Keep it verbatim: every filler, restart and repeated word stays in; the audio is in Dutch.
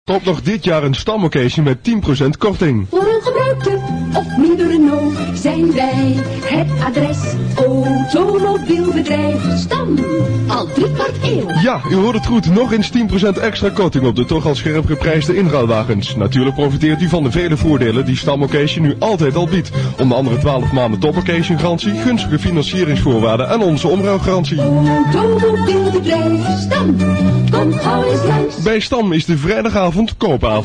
Koop nog dit jaar een Stam-occasion met tien procent korting. Voor een gebruikte of minder Renault zijn wij het adres. Automobielbedrijf Stam, al drie kwart eeuw. Ja, u hoort het goed. Nog eens tien procent extra korting op de toch al scherp geprijsde inruilwagens. Natuurlijk profiteert u van de vele voordelen die Stam-occasion nu altijd al biedt. Onder andere twaalf maanden top-occasion garantie, gunstige financieringsvoorwaarden en onze omruilgarantie. Automobielbedrijf Stam, kom gauw eens langs. Bij Stam is de vrijdagavond koopavond.